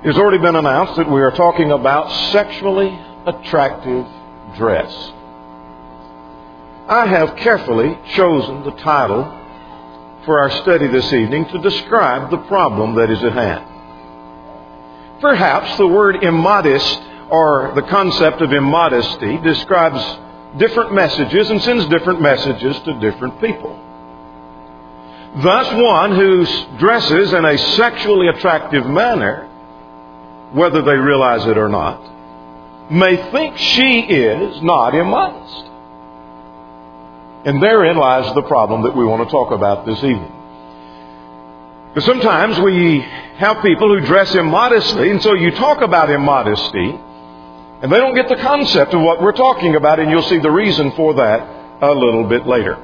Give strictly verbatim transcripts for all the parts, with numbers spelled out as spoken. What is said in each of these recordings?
It's already been announced that we are talking about sexually attractive dress. I have carefully chosen the title for our study this evening to describe the problem that is at hand. Perhaps the word immodest or the concept of immodesty describes different messages and sends different messages to different people. Thus, one who dresses in a sexually attractive manner, whether they realize it or not, may think she is not immodest. And therein lies the problem that we want to talk about this evening. Because sometimes we have people who dress immodestly, and so you talk about immodesty, and they don't get the concept of what we're talking about, and you'll see the reason for that a little bit later.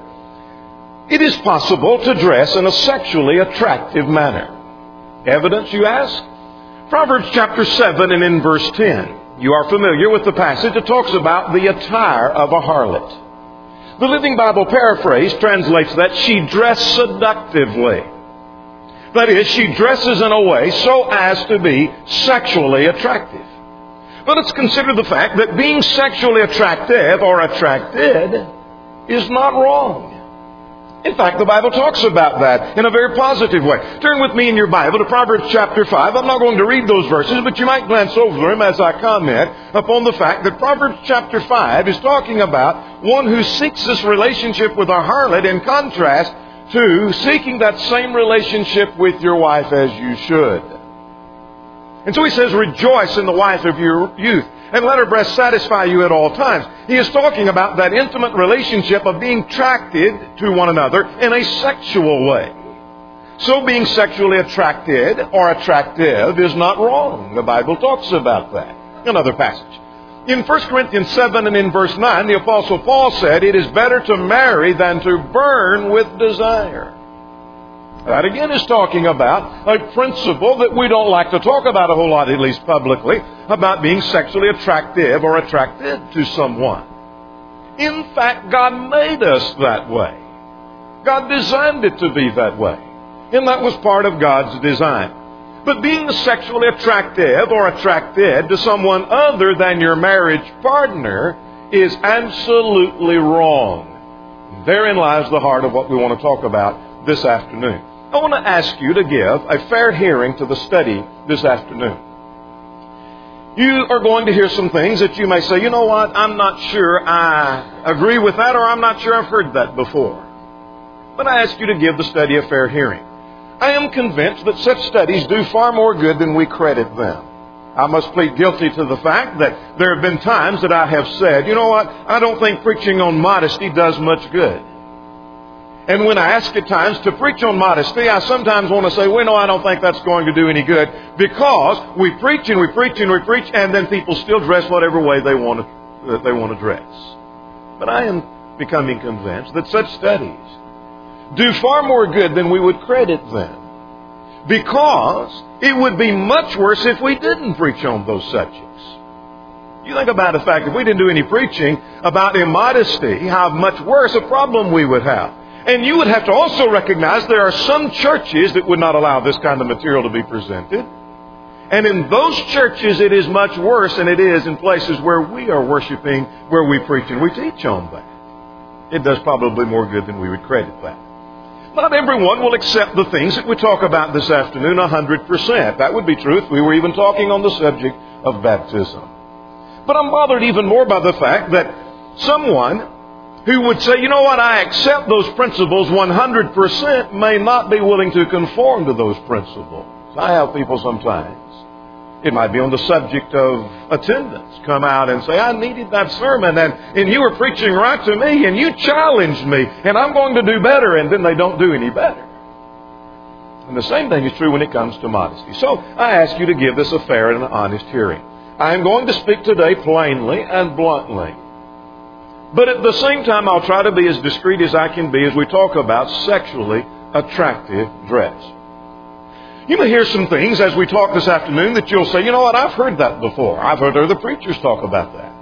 It is possible to dress in a sexually attractive manner. Evidence, you ask? Proverbs chapter seven and in verse ten. You are familiar with the passage that talks about the attire of a harlot. The Living Bible paraphrase translates that she dressed seductively. That is, she dresses in a way so as to be sexually attractive. But let's consider the fact that being sexually attractive or attracted is not wrong. In fact, the Bible talks about that in a very positive way. Turn with me in your Bible to Proverbs chapter five. I'm not going to read those verses, but you might glance over them as I comment upon the fact that Proverbs chapter five is talking about one who seeks this relationship with a harlot in contrast to seeking that same relationship with your wife as you should. And so he says, rejoice in the wife of your youth, and let her breast satisfy you at all times. He is talking about that intimate relationship of being attracted to one another in a sexual way. So being sexually attracted or attractive is not wrong. The Bible talks about that. Another passage. In First Corinthians seven and in verse nine, the Apostle Paul said, it is better to marry than to burn with desire. That again is talking about a principle that we don't like to talk about a whole lot, at least publicly, about being sexually attractive or attracted to someone. In fact, God made us that way. God designed it to be that way. And that was part of God's design. But being sexually attractive or attracted to someone other than your marriage partner is absolutely wrong. Therein lies the heart of what we want to talk about this afternoon. I want to ask you to give a fair hearing to the study this afternoon. You are going to hear some things that you may say, you know what, I'm not sure I agree with that, or I'm not sure I've heard that before. But I ask you to give the study a fair hearing. I am convinced that such studies do far more good than we credit them. I must plead guilty to the fact that there have been times that I have said, you know what, I don't think preaching on modesty does much good. And when I ask at times to preach on modesty, I sometimes want to say, well, no, I don't think that's going to do any good, because we preach and we preach and we preach, and then people still dress whatever way they want to, they want to dress. But I am becoming convinced that such studies do far more good than we would credit them, because it would be much worse if we didn't preach on those subjects. You think about the fact that if we didn't do any preaching about immodesty, how much worse a problem we would have. And you would have to also recognize there are some churches that would not allow this kind of material to be presented. And in those churches it is much worse than it is in places where we are worshiping, where we preach and we teach on that. It does probably more good than we would credit that. Not everyone will accept the things that we talk about this afternoon one hundred percent. That would be true if we were even talking on the subject of baptism. But I'm bothered even more by the fact that someone who would say, you know what, I accept those principles one hundred percent, may not be willing to conform to those principles. I have people sometimes, it might be on the subject of attendance, come out and say, I needed that sermon, and, and you were preaching right to me, and you challenged me, and I'm going to do better, and then they don't do any better. And the same thing is true when it comes to modesty. So I ask you to give this a fair and an honest hearing. I am going to speak today plainly and bluntly. But at the same time, I'll try to be as discreet as I can be as we talk about sexually attractive dress. You may hear some things as we talk this afternoon that you'll say, you know what, I've heard that before. I've heard other preachers talk about that.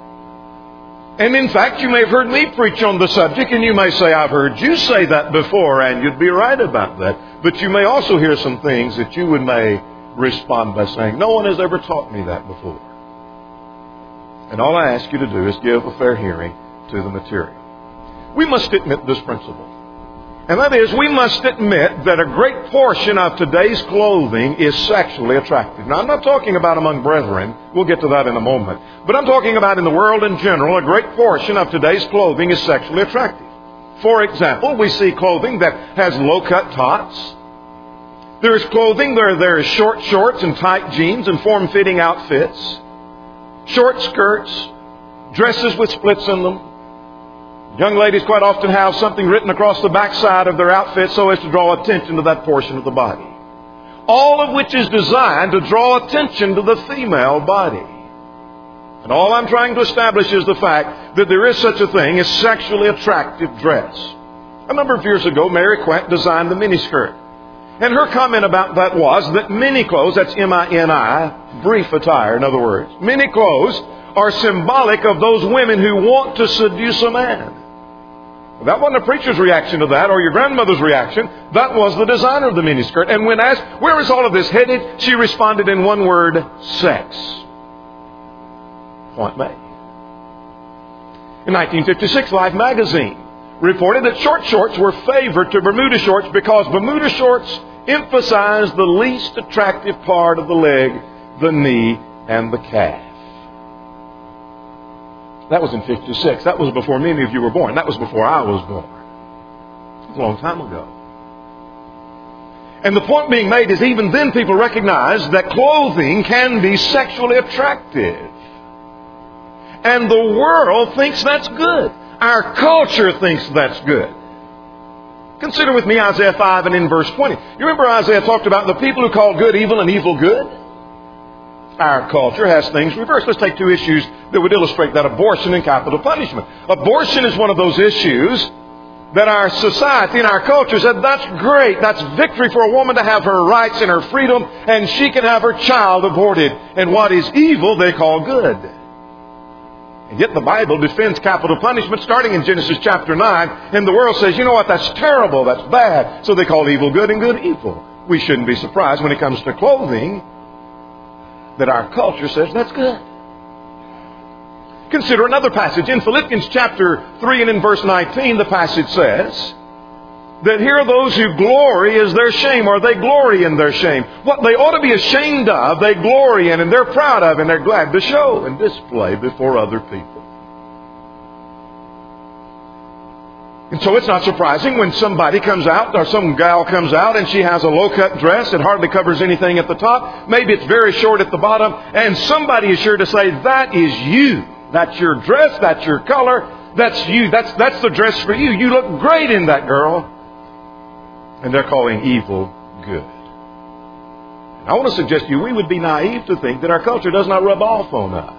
And in fact, you may have heard me preach on the subject, and you may say, I've heard you say that before, and you'd be right about that. But you may also hear some things that you would may respond by saying, no one has ever taught me that before. And all I ask you to do is give a fair hearing to the material. We must admit this principle. And that is, we must admit that a great portion of today's clothing is sexually attractive. Now, I'm not talking about among brethren. We'll get to that in a moment. But I'm talking about in the world in general, a great portion of today's clothing is sexually attractive. For example, we see clothing that has low-cut tops. There is clothing where there is short shorts and tight jeans and form-fitting outfits. Short skirts, dresses with splits in them. Young ladies quite often have something written across the backside of their outfit so as to draw attention to that portion of the body. All of which is designed to draw attention to the female body. And all I'm trying to establish is the fact that there is such a thing as sexually attractive dress. A number of years ago, Mary Quant designed the miniskirt. And her comment about that was that mini clothes, that's M I N I, brief attire in other words, mini clothes are symbolic of those women who want to seduce a man. That wasn't a preacher's reaction to that or your grandmother's reaction. That was the designer of the miniskirt. And when asked, where is all of this headed? She responded in one word, sex. Point made. In nineteen fifty-six, Life magazine reported that short shorts were favored to Bermuda shorts because Bermuda shorts emphasize the least attractive part of the leg, the knee, and the calf. That was in fifty-six. That was before many of you were born. That was before I was born. It was a long time ago. And the point being made is even then people recognized that clothing can be sexually attractive. And the world thinks that's good. Our culture thinks that's good. Consider with me Isaiah five and in verse twenty. You remember Isaiah talked about the people who call good evil and evil good? Our culture has things reversed. Let's take two issues that would illustrate that: abortion and capital punishment. Abortion is one of those issues that our society and our culture said, that's great. That's victory for a woman to have her rights and her freedom, and she can have her child aborted. And what is evil, they call good. And yet the Bible defends capital punishment starting in Genesis chapter nine. And the world says, you know what, that's terrible, that's bad. So they call evil good and good evil. We shouldn't be surprised when it comes to clothing that our culture says that's good. Consider another passage. In Philippians chapter three and in verse nineteen, the passage says that here are those who glory is their shame, or they glory in their shame. What they ought to be ashamed of, they glory in, and they're proud of, and they're glad to show and display before other people. And so it's not surprising when somebody comes out, or some gal comes out, and she has a low-cut dress that hardly covers anything at the top. Maybe it's very short at the bottom, and somebody is sure to say, that is you. That's your dress, that's your color, that's you. That's, that's the dress for you. You look great in that, girl. And they're calling evil good. And I want to suggest to you, we would be naive to think that our culture does not rub off on us.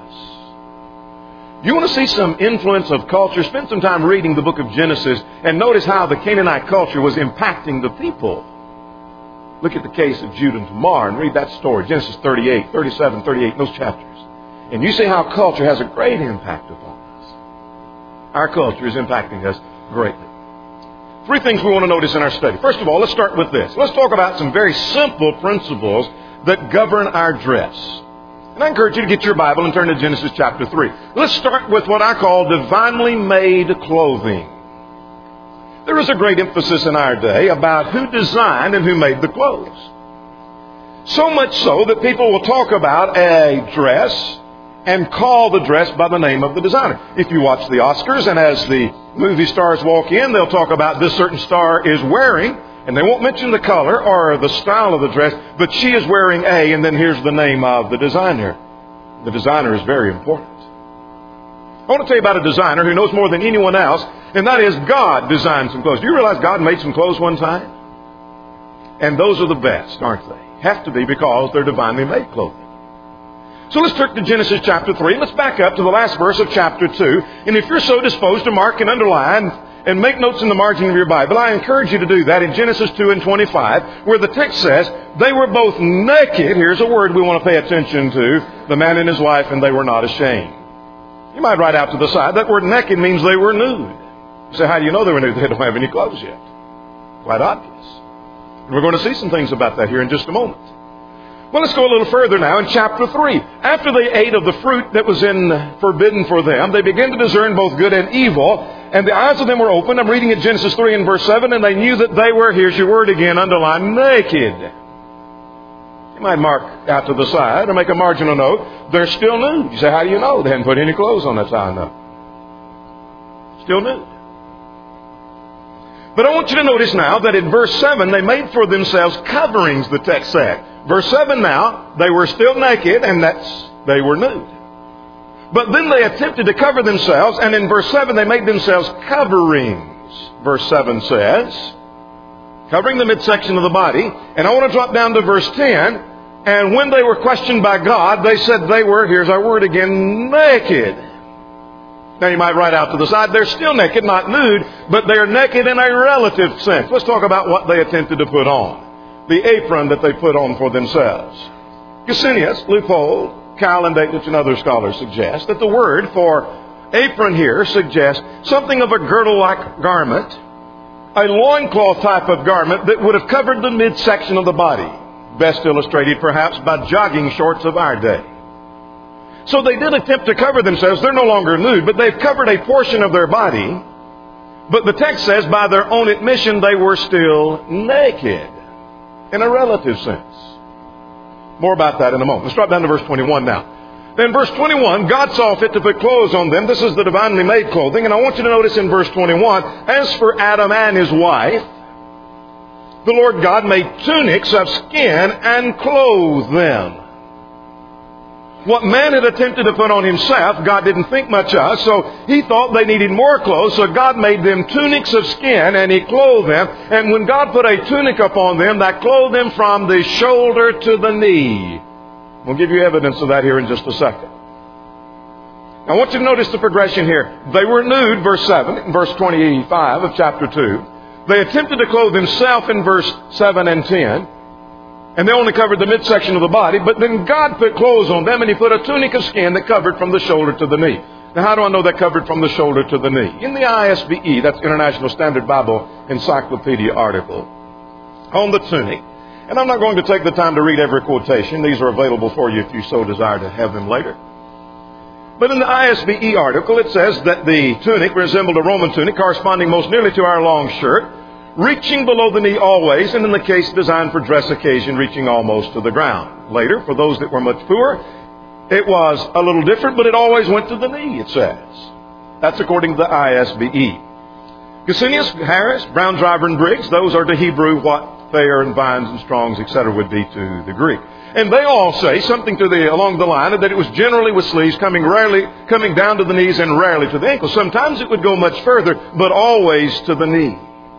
You want to see some influence of culture? Spend some time reading the book of Genesis and notice how the Canaanite culture was impacting the people. Look at the case of Judah and Tamar and read that story. Genesis thirty-eight, thirty-seven, thirty-eight, those chapters. And you see how culture has a great impact upon us. Our culture is impacting us greatly. Three things we want to notice in our study. First of all, let's start with this. Let's talk about some very simple principles that govern our dress. And I encourage you to get your Bible and turn to Genesis chapter three. Let's start with what I call divinely made clothing. There is a great emphasis in our day about who designed and who made the clothes. So much so that people will talk about a dress and call the dress by the name of the designer. If you watch the Oscars and as the movie stars walk in, they'll talk about this certain star is wearing, and they won't mention the color or the style of the dress, but she is wearing A, and then here's the name of the designer. The designer is very important. I want to tell you about a designer who knows more than anyone else, and that is God designed some clothes. Do you realize God made some clothes one time? And those are the best, aren't they? Have to be, because they're divinely made clothing. So let's turn to Genesis chapter three. Let's back up to the last verse of chapter two. And if you're so disposed to mark and underline and make notes in the margin of your Bible, I encourage you to do that in Genesis two and twenty-five, where the text says, they were both naked. Here's a word we want to pay attention to. The man and his wife, and they were not ashamed. You might write out to the side, that word naked means they were nude. You say, how do you know they were nude? They don't have any clothes yet. Quite obvious. And we're going to see some things about that here in just a moment. Well, let's go a little further now in chapter three. After they ate of the fruit that was in forbidden for them, they began to discern both good and evil, and the eyes of them were opened. I'm reading at Genesis three and verse seven, and they knew that they were, here's your word again, underlined, naked. You might mark out to the side or make a marginal note. They're still nude. You say, how do you know? They hadn't put any clothes on. That's how I know. Still nude. But I want you to notice now that in verse seven, they made for themselves coverings, the text said. Verse seven now, they were still naked, and that's, they were nude. But then they attempted to cover themselves, and in verse seven, they made themselves coverings. Verse seven says, covering the midsection of the body. And I want to drop down to verse ten. And when they were questioned by God, they said they were, here's our word again, naked. Now you might write out to the side, they're still naked, not nude, but they're naked in a relative sense. Let's talk about what they attempted to put on. The apron that they put on for themselves. Gesenius, Leupold, Cal and Daitich and other scholars suggest that the word for apron here suggests something of a girdle-like garment, a loincloth type of garment that would have covered the midsection of the body. Best illustrated perhaps by jogging shorts of our day. So they did attempt to cover themselves. They're no longer nude, but they've covered a portion of their body. But the text says by their own admission they were still naked in a relative sense. More about that in a moment. Let's drop down to verse twenty-one now. Then verse twenty-one, God saw fit to put clothes on them. This is the divinely made clothing. And I want you to notice in verse twenty-one, as for Adam and his wife, the Lord God made tunics of skin and clothed them. What man had attempted to put on himself, God didn't think much of, so he thought they needed more clothes, so God made them tunics of skin, and he clothed them. And when God put a tunic upon them, that clothed them from the shoulder to the knee. We'll give you evidence of that here in just a second. I want you to notice the progression here. They were nude, verse seven, in verse twenty-five of chapter two. They attempted to clothe themselves in verse seven and ten. And they only covered the midsection of the body. But then God put clothes on them, and he put a tunic of skin that covered from the shoulder to the knee. Now, how do I know that covered from the shoulder to the knee? In the I S B E, that's International Standard Bible Encyclopedia article, on the tunic. And I'm not going to take the time to read every quotation. These are available for you if you so desire to have them later. But in the I S B E article, it says that the tunic resembled a Roman tunic corresponding most nearly to our long shirt, reaching below the knee always, and in the case designed for dress occasion, reaching almost to the ground. Later, for those that were much poorer, it was a little different, but it always went to the knee, it says. That's according to the I S B E. Gesenius, Harris, Brown, Driver, and Briggs, those are to Hebrew what Thayer and Vines and Strongs, et cetera, would be to the Greek. And they all say something to the along the line that it was generally with sleeves coming rarely coming down to the knees and rarely to the ankles. Sometimes it would go much further, but always to the knee.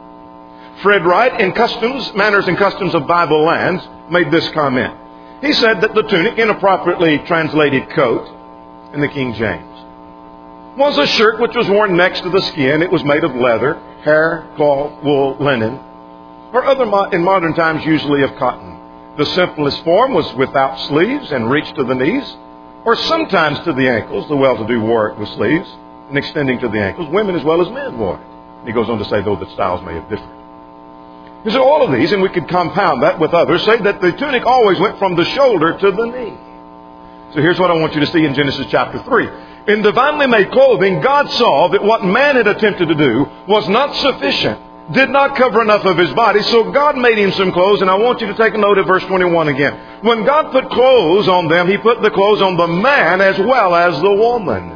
Fred Wright, in Customs, Manners and Customs of Bible Lands, made this comment. He said that the tunic, inappropriately translated coat in the King James, was a shirt which was worn next to the skin. It was made of leather, hair, cloth, wool, linen, or other mo- in modern times usually of cotton. The simplest form was without sleeves and reached to the knees, or sometimes to the ankles. The well-to-do wore it with sleeves and extending to the ankles. Women as well as men wore it. And he goes on to say, though, that styles may have differed. He said all of these, and we could compound that with others, say that the tunic always went from the shoulder to the knee. So here's what I want you to see in Genesis chapter three. In divinely made clothing, God saw that what man had attempted to do was not sufficient, did not cover enough of his body, so God made him some clothes, and I want you to take a note of verse twenty-one again. When God put clothes on them, he put the clothes on the man as well as the woman.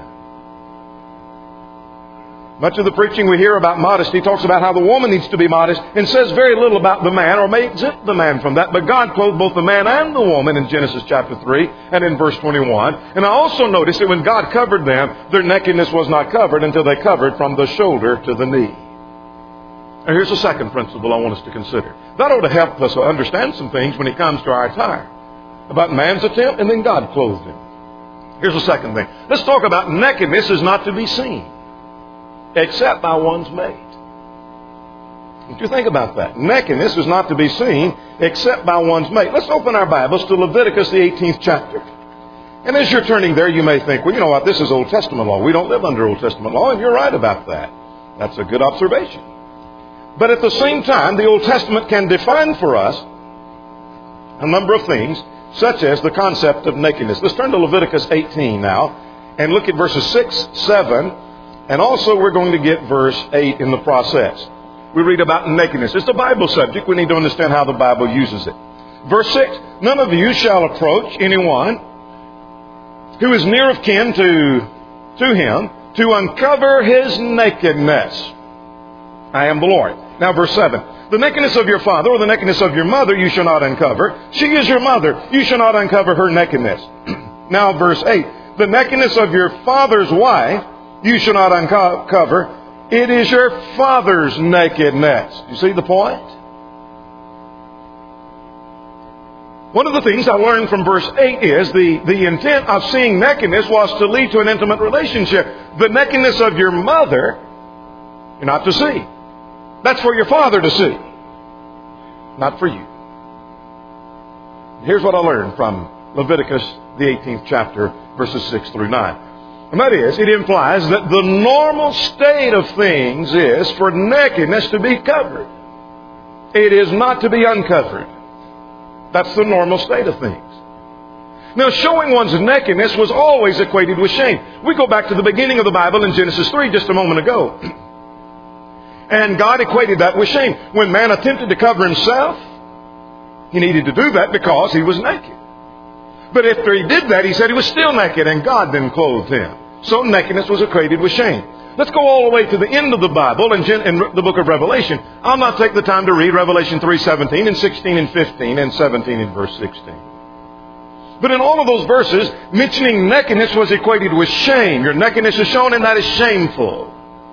Much of the preaching we hear about modesty talks about how the woman needs to be modest and says very little about the man, or may exempt the man from that. But God clothed both the man and the woman in Genesis chapter three and in verse twenty-one. And I also noticed that when God covered them, their nakedness was not covered until they covered from the shoulder to the knee. Now here's the second principle I want us to consider. That ought to help us understand some things when it comes to our attire. About man's attempt, and then God clothed him. Here's the second thing. Let's talk about nakedness is not to be seen except by one's mate. Don't you think about that? Nakedness is not to be seen except by one's mate. Let's open our Bibles to Leviticus, the eighteenth chapter. And as you're turning there, you may think, well, you know what, this is Old Testament law. We don't live under Old Testament law, and you're right about that. That's a good observation. But at the same time, the Old Testament can define for us a number of things such as the concept of nakedness. Let's turn to Leviticus eighteen now and look at verses six, seven, and also we're going to get verse eight in the process. We read about nakedness. It's a Bible subject. We need to understand how the Bible uses it. Verse six, none of you shall approach anyone who is near of kin to, to him to uncover his nakedness. I am the Lord. Now verse seven, the nakedness of your father or the nakedness of your mother you shall not uncover. She is your mother. You shall not uncover her nakedness. Now verse eight, the nakedness of your father's wife you shall not uncover. It is your father's nakedness. You see the point? One of the things I learned from verse eight is the, the intent of seeing nakedness was to lead to an intimate relationship. The nakedness of your mother, you're not to see. That's for your father to see, not for you. Here's what I learned from Leviticus, the eighteenth chapter, verses six through nine. And that is, it implies that the normal state of things is for nakedness to be covered. It is not to be uncovered. That's the normal state of things. Now, showing one's nakedness was always equated with shame. We go back to the beginning of the Bible in Genesis three just a moment ago. And God equated that with shame. When man attempted to cover himself, he needed to do that because he was naked. But after he did that, he said he was still naked, and God then clothed him. So nakedness was equated with shame. Let's go all the way to the end of the Bible in, in the book of Revelation. I'll not take the time to read Revelation three seventeen and sixteen and fifteen and seventeen and verse sixteen. But in all of those verses, mentioning nakedness was equated with shame. Your nakedness is shown, and that is shameful.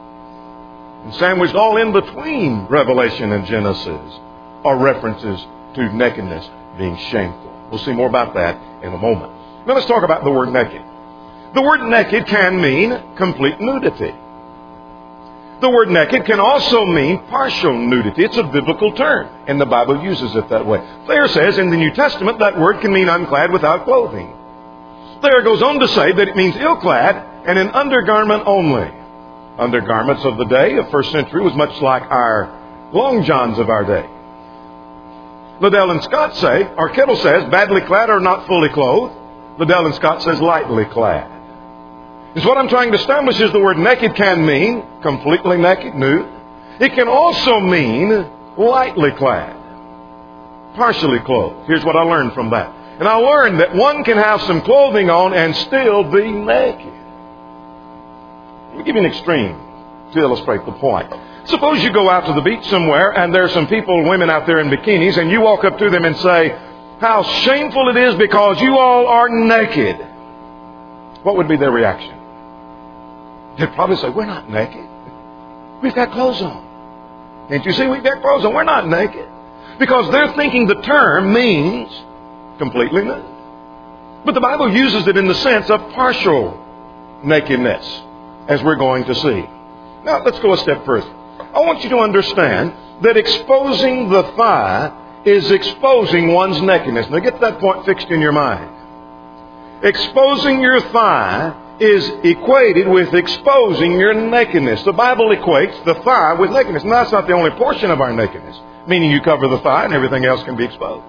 And sandwiched all in between Revelation and Genesis are references to nakedness being shameful. We'll see more about that in a moment. Now let's talk about the word naked. The word naked can mean complete nudity. The word naked can also mean partial nudity. It's a biblical term, and the Bible uses it that way. Thayer says in the New Testament that word can mean unclad without clothing. Thayer goes on to say that it means ill-clad and in undergarment only. Undergarments of the day, of first century, was much like our long johns of our day. Liddell and Scott say, or Kettle says, badly clad or not fully clothed. Liddell and Scott says lightly clad. Is what I'm trying to establish is the word naked can mean completely naked, nude. It can also mean lightly clad, partially clothed. Here's what I learned from that. And I learned that one can have some clothing on and still be naked. Let me give you an extreme to illustrate the point. Suppose you go out to the beach somewhere and there's some people, women out there in bikinis, and you walk up to them and say, how shameful it is because you all are naked. What would be their reaction? They'd probably say, we're not naked. We've got clothes on. Can't you see we've got clothes on? We're not naked. Because they're thinking the term means completely nude. But the Bible uses it in the sense of partial nakedness, as we're going to see. Now, let's go a step further. I want you to understand that exposing the thigh is exposing one's nakedness. Now, get that point fixed in your mind. Exposing your thigh is equated with exposing your nakedness. The Bible equates the thigh with nakedness. And that's not the only portion of our nakedness, meaning you cover the thigh and everything else can be exposed.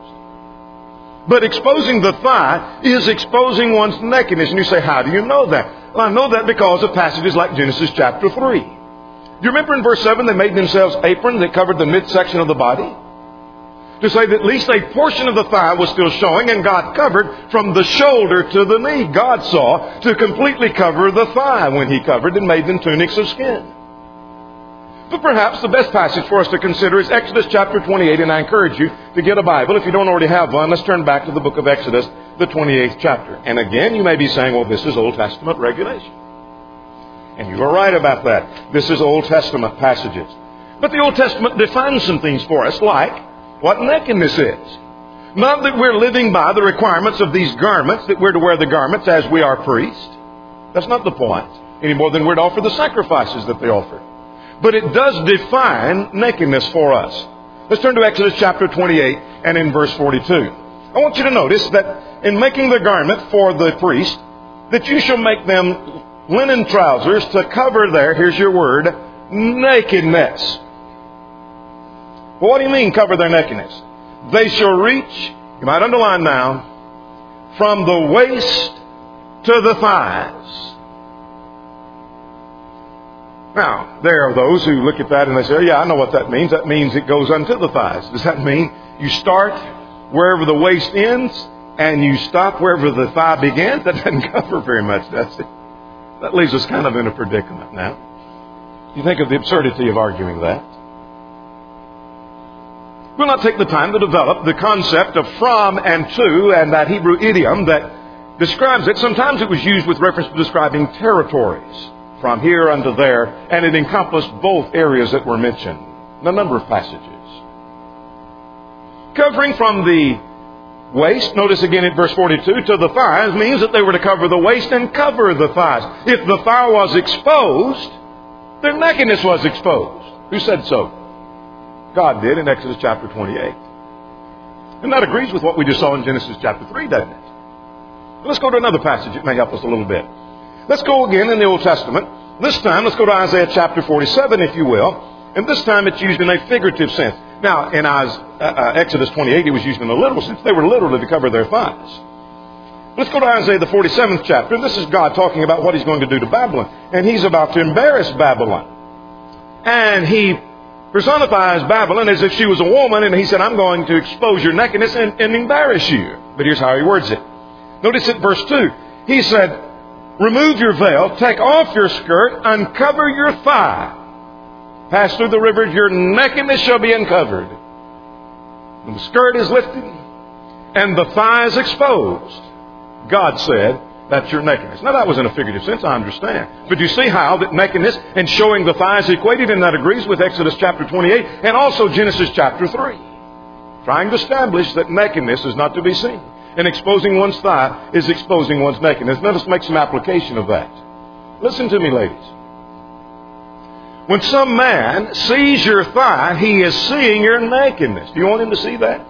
But exposing the thigh is exposing one's nakedness. And you say, how do you know that? Well, I know that because of passages like Genesis chapter three. You remember in verse seven, they made themselves aprons that covered the midsection of the body? To say that at least a portion of the thigh was still showing, and God covered from the shoulder to the knee. God saw to completely cover the thigh when He covered and made them tunics of skin. But perhaps the best passage for us to consider is Exodus chapter twenty-eight, and I encourage you to get a Bible. If you don't already have one, let's turn back to the book of Exodus, the twenty-eighth chapter. And again, you may be saying, well, this is Old Testament regulation. And you are right about that. This is Old Testament passages. But the Old Testament defines some things for us, like what nakedness is. Not that we're living by the requirements of these garments, that we're to wear the garments as we are priests. That's not the point, any more than we're to offer the sacrifices that they offer. But it does define nakedness for us. Let's turn to Exodus chapter twenty-eight and in verse forty-two. I want you to notice that in making the garment for the priest, that you shall make them linen trousers to cover their, here's your word, nakedness. Well, what do you mean cover their nakedness? They shall reach, you might underline now, from the waist to the thighs. Now, there are those who look at that and they say, oh, yeah, I know what that means. That means it goes unto the thighs. Does that mean you start wherever the waist ends and you stop wherever the thigh begins? That doesn't cover very much, does it? That leaves us kind of in a predicament now. You think of the absurdity of arguing that. We'll not take the time to develop the concept of from and to and that Hebrew idiom that describes it. Sometimes it was used with reference to describing territories, from here unto there, and it encompassed both areas that were mentioned in a number of passages. Covering from the waist, notice again in verse forty-two, to the thighs means that they were to cover the waist and cover the thighs. If the thigh was exposed, their nakedness was exposed. Who said so? God did in Exodus chapter twenty-eight. And that agrees with what we just saw in Genesis chapter three, doesn't it? Let's go to another passage. It may help us a little bit. Let's go again in the Old Testament. This time, let's go to Isaiah chapter forty-seven, if you will. And this time it's used in a figurative sense. Now, in uh, Exodus twenty-eight, it was used in a literal sense. They were literally to cover their thighs. Let's go to Isaiah the forty-seventh chapter. This is God talking about what He's going to do to Babylon. And He's about to embarrass Babylon. And He personifies Babylon as if she was a woman. And He said, I'm going to expose your nakedness and, and embarrass you. But here's how He words it. Notice at verse two. He said, remove your veil, take off your skirt, uncover your thigh. Pass through the rivers, your nakedness shall be uncovered. And the skirt is lifted, and the thigh is exposed. God said, that's your nakedness. Now that was in a figurative sense, I understand. But you see how that nakedness and showing the thigh is equated, and that agrees with Exodus chapter twenty-eight and also Genesis chapter three. Trying to establish that nakedness is not to be seen. And exposing one's thigh is exposing one's nakedness. Let us make some application of that. Listen to me, ladies. When some man sees your thigh, he is seeing your nakedness. Do you want him to see that?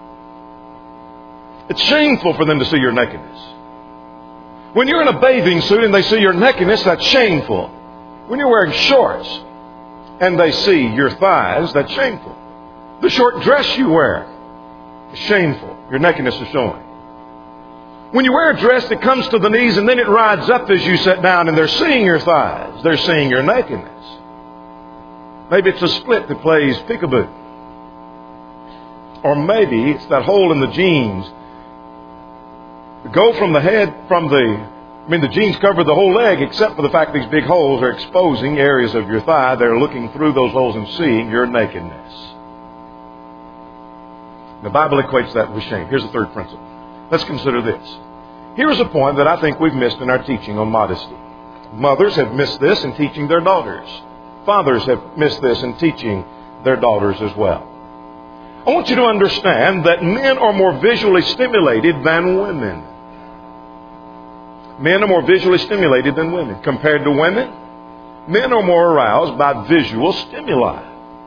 It's shameful for them to see your nakedness. When you're in a bathing suit and they see your nakedness, that's shameful. When you're wearing shorts and they see your thighs, that's shameful. The short dress you wear is shameful. Your nakedness is showing. When you wear a dress that comes to the knees and then it rides up as you sit down and they're seeing your thighs, they're seeing your nakedness. Maybe it's a split that plays peekaboo. Or maybe it's that hole in the jeans. Go from the head, from the, I mean the jeans cover the whole leg except for the fact these big holes are exposing areas of your thigh. They're looking through those holes and seeing your nakedness. The Bible equates that with shame. Here's the third principle. Let's consider this. Here's a point that I think we've missed in our teaching on modesty. Mothers have missed this in teaching their daughters. Fathers have missed this in teaching their daughters as well. I want you to understand that men are more visually stimulated than women. Men are more visually stimulated than women. Compared to women, men are more aroused by visual stimuli.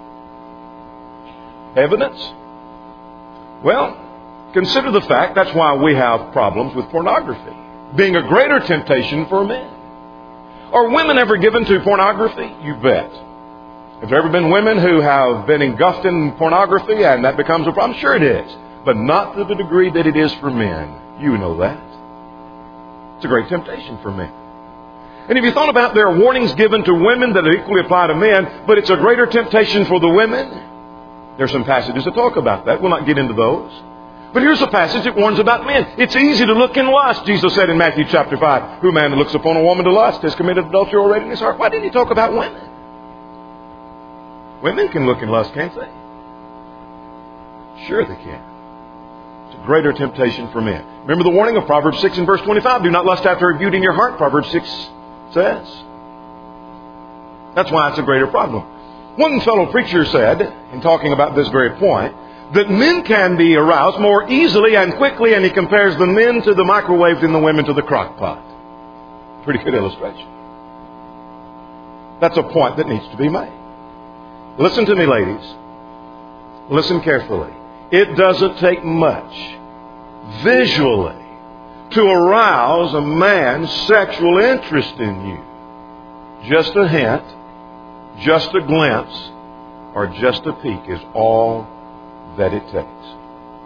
Evidence? Well, consider the fact that's why we have problems with pornography being a greater temptation for men. Are women ever given to pornography? You bet. Have there ever been women who have been engulfed in pornography and that becomes a problem? Sure it is. But not to the degree that it is for men. You know that. It's a great temptation for men. And if you thought about, there are warnings given to women that equally apply to men, but it's a greater temptation for the women. There's some passages that talk about that. We'll not get into those. But here's a passage that warns about men. It's easy to look in lust. Jesus said in Matthew chapter five, who man that looks upon a woman to lust has committed adultery already in his heart. Why didn't he talk about women? Women can look in lust, can't they? Sure they can. It's a greater temptation for men. Remember the warning of Proverbs six and verse twenty-five. Do not lust after her beauty in your heart, Proverbs six says. That's why it's a greater problem. One fellow preacher said, in talking about this very point, that men can be aroused more easily and quickly, and he compares the men to the microwave and the women to the crock pot. Pretty good illustration. That's a point that needs to be made. Listen to me, ladies. Listen carefully. It doesn't take much visually to arouse a man's sexual interest in you. Just a hint, just a glimpse, or just a peek is all that it takes.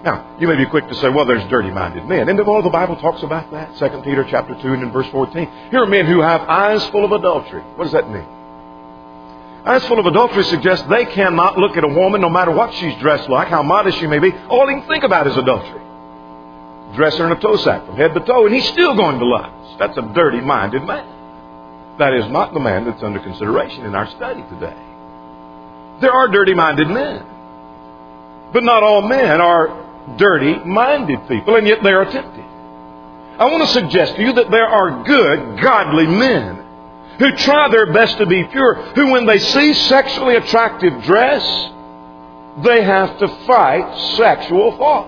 Now, you may be quick to say, well, there's dirty-minded men. And well, the Bible talks about that. Second Peter chapter two and in verse fourteen. Here are men who have eyes full of adultery. What does that mean? Eyes full of adultery suggests they cannot look at a woman, no matter what she's dressed like, how modest she may be. All he can think about is adultery. Dress her in a toe sack from head to toe, and he's still going to lust. That's a dirty-minded man. That is not the man that's under consideration in our study today. There are dirty-minded men. But not all men are dirty-minded people, and yet they are tempted. I want to suggest to you that there are good, godly men who try their best to be pure, who when they see sexually attractive dress, they have to fight sexual thoughts.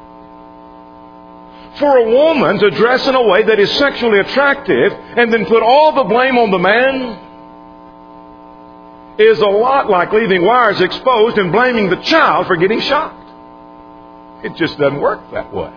For a woman to dress in a way that is sexually attractive and then put all the blame on the man is a lot like leaving wires exposed and blaming the child for getting shocked. It just doesn't work that way.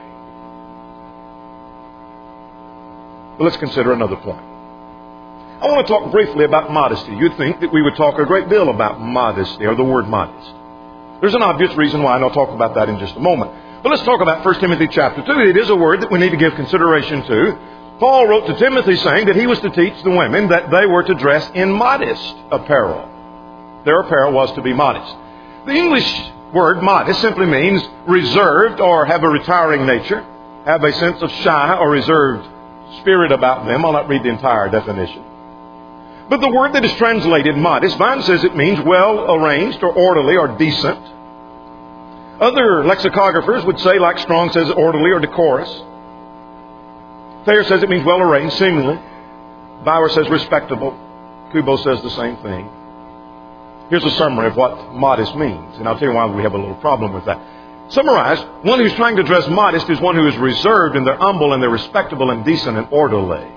But let's consider another point. I want to talk briefly about modesty. You'd think that we would talk a great deal about modesty, or the word modest. There's an obvious reason why, and I'll talk about that in just a moment. But let's talk about First Timothy chapter two. It is a word that we need to give consideration to. Paul wrote to Timothy saying that he was to teach the women that they were to dress in modest apparel. Their apparel was to be modest. The English word modest simply means reserved or have a retiring nature, have a sense of shy or reserved spirit about them. I'll not read the entire definition. But the word that is translated modest, Vine says it means well arranged or orderly or decent. Other lexicographers would say, like Strong says, orderly or decorous. Thayer says it means well arranged, seemingly. Bauer says respectable. Kubo says the same thing. Here's a summary of what modest means, and I'll tell you why we have a little problem with that. Summarized, one who's trying to dress modest is one who is reserved and they're humble and they're respectable and decent and orderly.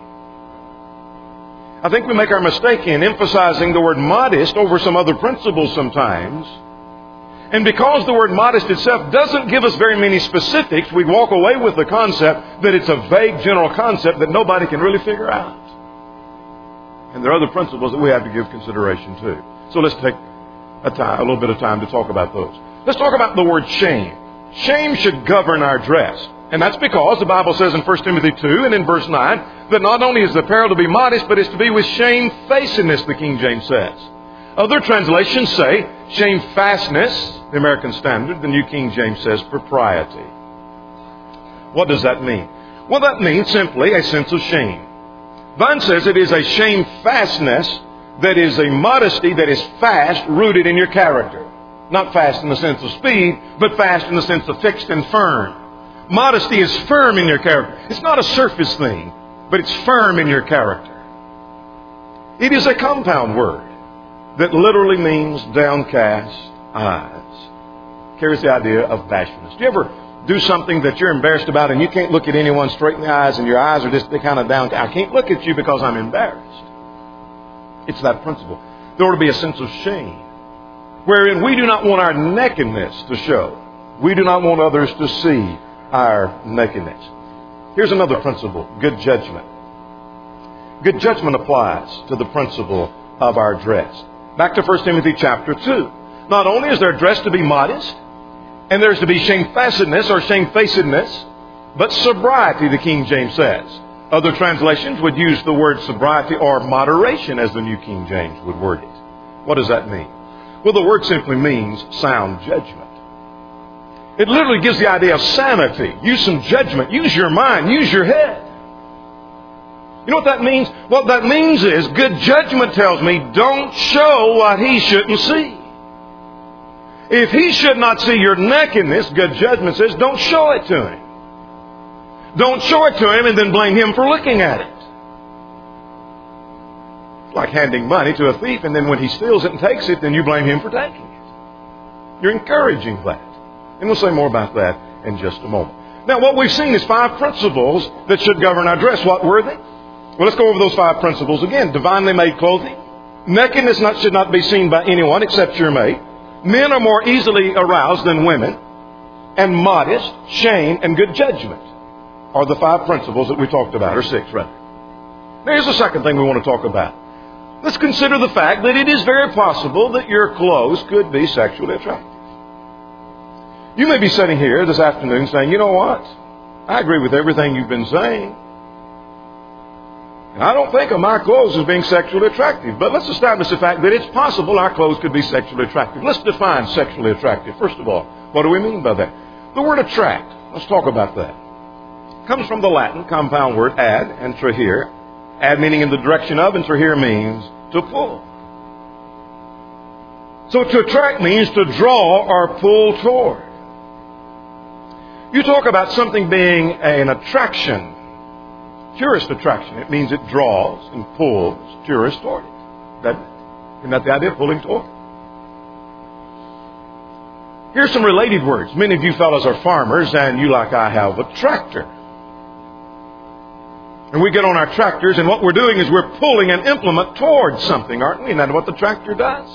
I think we make our mistake in emphasizing the word modest over some other principles sometimes. And because the word modest itself doesn't give us very many specifics, we walk away with the concept that it's a vague general concept that nobody can really figure out. And there are other principles that we have to give consideration to. So let's take a, time, a little bit of time to talk about those. Let's talk about the word shame. Shame should govern our dress. And that's because the Bible says in First Timothy two and in verse nine that not only is the apparel to be modest, but it's to be with shamefacedness, the King James says. Other translations say shamefastness, the American Standard. The New King James says propriety. What does that mean? Well, that means simply a sense of shame. Vine says it is a shamefastness that is a modesty that is fast, rooted in your character. Not fast in the sense of speed, but fast in the sense of fixed and firm. Modesty is firm in your character. It's not a surface thing, but it's firm in your character. It is a compound word that literally means downcast eyes. Carries the idea of bashfulness. Do you ever do something that you're embarrassed about and you can't look at anyone straight in the eyes and your eyes are just kind of down? I can't look at you because I'm embarrassed. It's that principle. There ought to be a sense of shame, wherein we do not want our nakedness to show. We do not want others to see our nakedness. Here's another principle, good judgment. Good judgment applies to the principle of our dress. Back to First Timothy chapter two. Not only is there dress to be modest, and there's to be shamefacedness or shamefacedness, but sobriety, the King James says. Other translations would use the word sobriety or moderation as the New King James would word it. What does that mean? Well, the word simply means sound judgment. It literally gives the idea of sanity. Use some judgment. Use your mind. Use your head. You know what that means? What that means is good judgment tells me don't show what he shouldn't see. If he should not see your nakedness, good judgment says don't show it to him. Don't show it to him and then blame him for looking at it. It's like handing money to a thief and then when he steals it and takes it, then you blame him for taking it. You're encouraging that. And we'll say more about that in just a moment. Now, what we've seen is five principles that should govern our dress. What were they? Well, let's go over those five principles again. Divinely made clothing. Nakedness not, should not be seen by anyone except your mate. Men are more easily aroused than women. And modest, shame, and good judgment are the five principles that we talked about, or six rather. Now, here's the second thing we want to talk about. Let's consider the fact that it is very possible that your clothes could be sexually attractive. You may be sitting here this afternoon saying, you know what? I agree with everything you've been saying. And I don't think of my clothes as being sexually attractive. But let's establish the fact that it's possible our clothes could be sexually attractive. Let's define sexually attractive. First of all, what do we mean by that? The word attract. Let's talk about that. It comes from the Latin compound word ad and trahere. Ad meaning in the direction of, and trahere means to pull. So to attract means to draw or pull toward. You talk about something being an attraction, tourist attraction. It means it draws and pulls tourists toward it. That, isn't that the idea of pulling toward? Here's some related words. Many of you fellows are farmers, and you, like I, have a tractor. And we get on our tractors, and what we're doing is we're pulling an implement towards something, aren't we? Isn't that what the tractor does?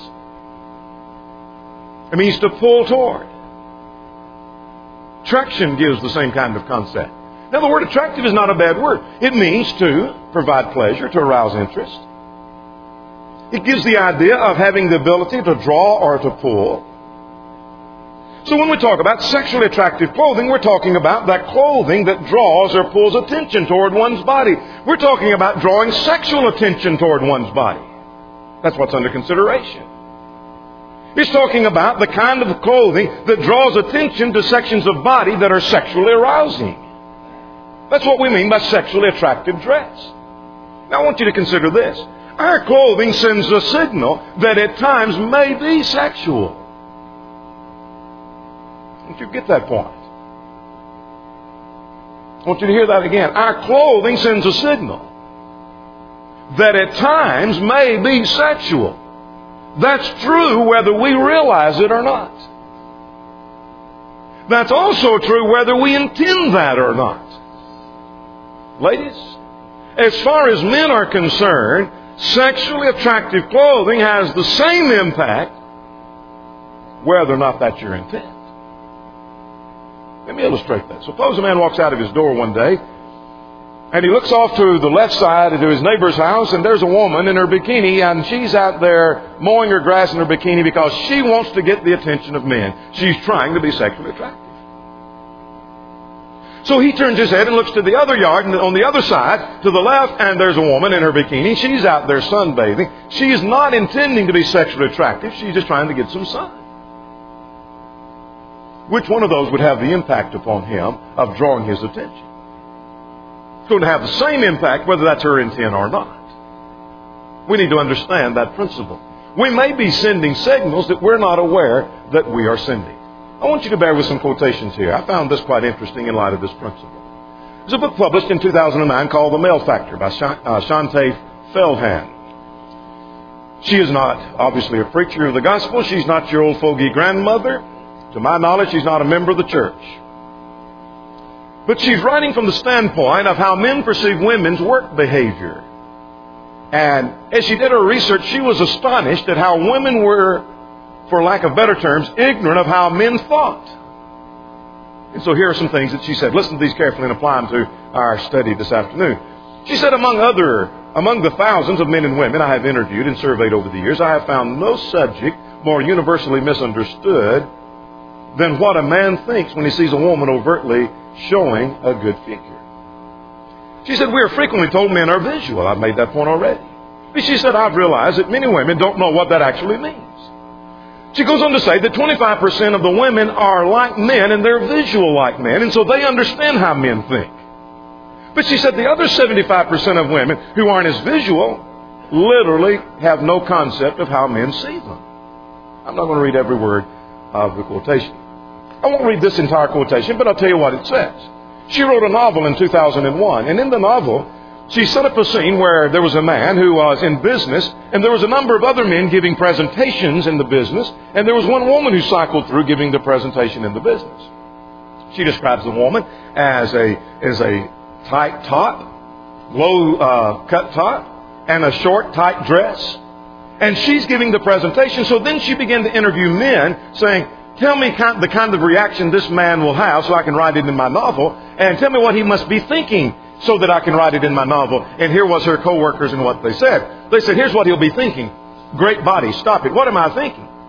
It means to pull toward. Traction gives the same kind of concept. Now, the word attractive is not a bad word. It means to provide pleasure, to arouse interest. It gives the idea of having the ability to draw or to pull. So when we talk about sexually attractive clothing, we're talking about that clothing that draws or pulls attention toward one's body. We're talking about drawing sexual attention toward one's body. That's what's under consideration. He's talking about the kind of clothing that draws attention to sections of body that are sexually arousing. That's what we mean by sexually attractive dress. Now I want you to consider this. Our clothing sends a signal that at times may be sexual. I want you to get that point. I want you to hear that again. Our clothing sends a signal that at times may be sexual. That's true whether we realize it or not. That's also true whether we intend that or not. Ladies, as far as men are concerned, sexually attractive clothing has the same impact whether or not that's your intent. Let me illustrate that. Suppose a man walks out of his door one day and he looks off to the left side to his neighbor's house, and there's a woman in her bikini, and she's out there mowing her grass in her bikini because she wants to get the attention of men. She's trying to be sexually attractive. So he turns his head and looks to the other yard, and on the other side, to the left, and there's a woman in her bikini. She's out there sunbathing. She's not intending to be sexually attractive. She's just trying to get some sun. Which one of those would have the impact upon him of drawing his attention? It's going to have the same impact whether that's her intent or not. We need to understand that principle. We may be sending signals that we're not aware that we are sending. I want you to bear with some quotations here. I found this quite interesting in light of this principle. There's a book published in two thousand nine called The Male Factor by Shaunti Feldhahn. She is not obviously a preacher of the gospel. She's not your old fogey grandmother. To my knowledge, she's not a member of the church. But she's writing from the standpoint of how men perceive women's work behavior. And as she did her research, she was astonished at how women were, for lack of better terms, ignorant of how men thought. And so here are some things that she said. Listen to these carefully and apply them to our study this afternoon. She said, among other, among the thousands of men and women I have interviewed and surveyed over the years, I have found no subject more universally misunderstood than what a man thinks when he sees a woman overtly showing a good figure. She said, we are frequently told men are visual. I've made that point already. But she said, I've realized that many women don't know what that actually means. She goes on to say that twenty-five percent of the women are like men and they're visual like men, and so they understand how men think. But she said the other seventy-five percent of women who aren't as visual literally have no concept of how men see them. I'm not going to read every word of the quotation. I won't read this entire quotation, but I'll tell you what it says. She wrote a novel in two thousand one, and in the novel, she set up a scene where there was a man who was in business, and there was a number of other men giving presentations in the business, and there was one woman who cycled through giving the presentation in the business. She describes the woman as a as a tight top, low uh, cut top, and a short, tight dress. And she's giving the presentation. So then she began to interview men saying, tell me kind, the kind of reaction this man will have so I can write it in my novel. And tell me what he must be thinking so that I can write it in my novel. And here was her co-workers and what they said. They said, here's what he'll be thinking. Great body, stop it. What am I thinking?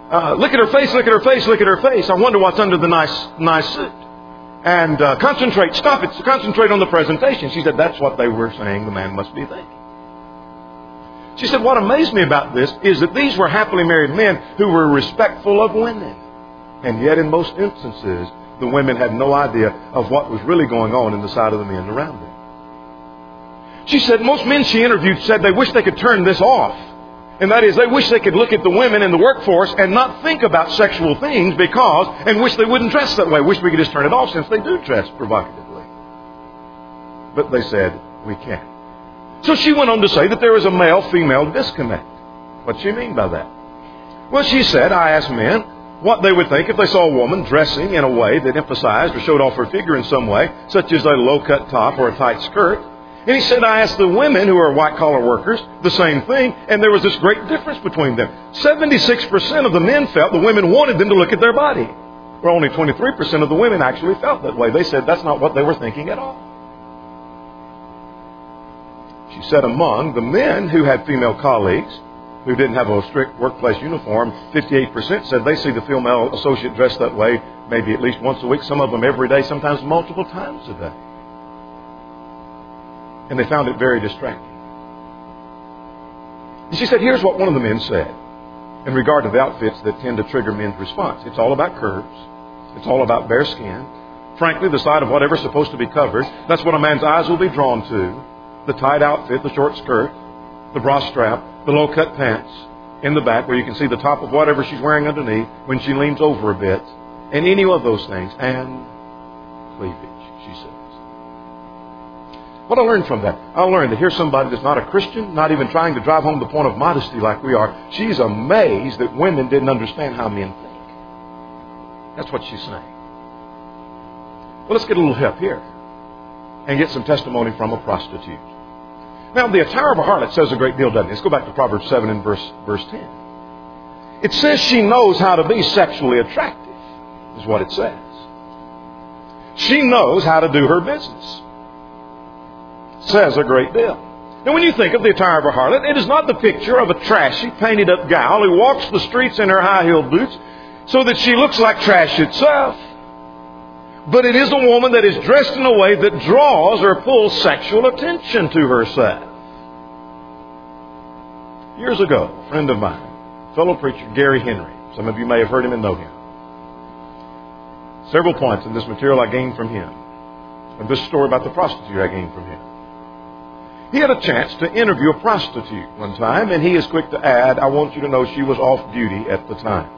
Uh, look at her face, look at her face, look at her face. I wonder what's under the nice, nice suit. And uh, concentrate, stop it, concentrate on the presentation. She said, that's what they were saying the man must be thinking. She said, what amazed me about this is that these were happily married men who were respectful of women. And yet in most instances, the women had no idea of what was really going on in the side of the men around them. She said most men she interviewed said they wish they could turn this off. And that is, they wish they could look at the women in the workforce and not think about sexual things because, and wish they wouldn't dress that way. Wish we could just turn it off since they do dress provocatively. But they said, we can't. So she went on to say that there is a male-female disconnect. What do you mean by that? Well, she said, I asked men what they would think if they saw a woman dressing in a way that emphasized or showed off her figure in some way, such as a low-cut top or a tight skirt. And he said, I asked the women who are white-collar workers the same thing, and there was this great difference between them. seventy-six percent of the men felt the women wanted them to look at their body. Well, only twenty-three percent of the women actually felt that way. They said that's not what they were thinking at all. She said among the men who had female colleagues who didn't have a strict workplace uniform, fifty-eight percent said they see the female associate dressed that way maybe at least once a week, some of them every day, sometimes multiple times a day. And they found it very distracting. And she said, here's what one of the men said in regard to the outfits that tend to trigger men's response. It's all about curves. It's all about bare skin. Frankly, the side of whatever's supposed to be covered, that's what a man's eyes will be drawn to. The tight outfit, the short skirt, the bra strap, the low-cut pants in the back where you can see the top of whatever she's wearing underneath when she leans over a bit. And any of those things. And cleavage, she says. What I learned from that? I learned that here's somebody that's not a Christian, not even trying to drive home the point of modesty like we are. She's amazed that women didn't understand how men think. That's what she's saying. Well, let's get a little help here and get some testimony from a prostitute. Now, the attire of a harlot says a great deal, doesn't it? Let's go back to Proverbs seven and verse, verse ten. It says she knows how to be sexually attractive, is what it says. She knows how to do her business. Says a great deal. Now, when you think of the attire of a harlot, it is not the picture of a trashy, painted-up gal who walks the streets in her high-heeled boots so that she looks like trash itself. But it is a woman that is dressed in a way that draws or pulls sexual attention to herself. Years ago, a friend of mine, fellow preacher Gary Henry, some of you may have heard him and know him. Several points in this material I gained from him. And this story about the prostitute I gained from him. He had a chance to interview a prostitute one time, and he is quick to add, I want you to know she was off duty at the time.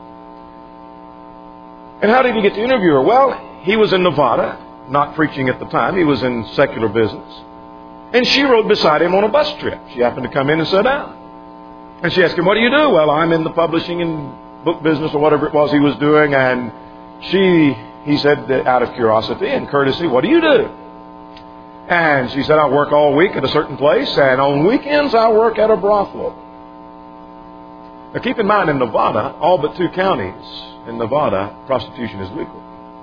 And how did he get to interview her? Well, he was in Nevada, not preaching at the time. He was in secular business. And she rode beside him on a bus trip. She happened to come in and sit down. And she asked him, what do you do? Well, I'm in the publishing and book business or whatever it was he was doing. And she, he said, out of curiosity and courtesy, what do you do? And she said, I work all week at a certain place, and on weekends I work at a brothel. Now keep in mind, in Nevada, all but two counties in Nevada, prostitution is legal.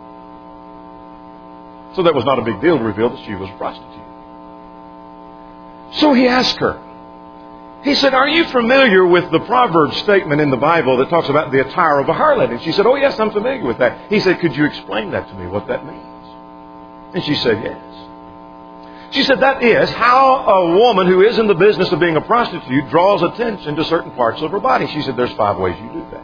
So that was not a big deal to reveal that she was a prostitute. So he asked her, he said, are you familiar with the Proverbs statement in the Bible that talks about the attire of a harlot? And she said, oh yes, I'm familiar with that. He said, could you explain that to me, what that means? And she said, yes. She said, that is how a woman who is in the business of being a prostitute draws attention to certain parts of her body. She said, there's five ways you do that.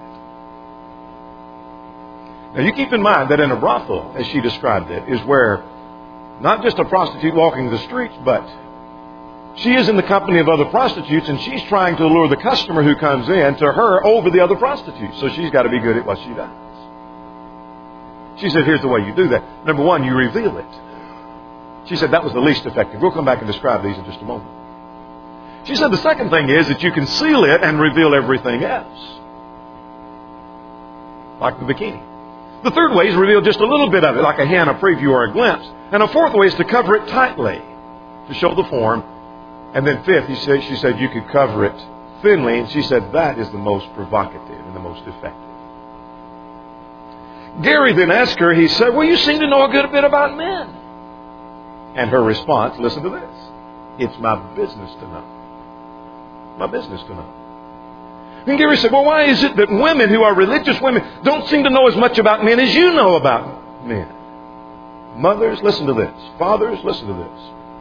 Now, you keep in mind that in a brothel, as she described it, is where not just a prostitute walking the streets, but she is in the company of other prostitutes, and she's trying to lure the customer who comes in to her over the other prostitutes. So she's got to be good at what she does. She said, here's the way you do that. Number one, you reveal it. She said that was the least effective. We'll come back and describe these in just a moment. She said the second thing is that you conceal it and reveal everything else. Like the bikini. The third way is to reveal just a little bit of it, like a hint, a preview, or a glimpse. And a fourth way is to cover it tightly, to show the form. And then fifth, he said, she said you could cover it thinly. And she said that is the most provocative and the most effective. Gary then asked her, he said, well, you seem to know a good bit about men. And her response, listen to this. It's my business to know. My business to know. And Gary said, well, why is it that women who are religious women don't seem to know as much about men as you know about men? Mothers, listen to this. Fathers, listen to this.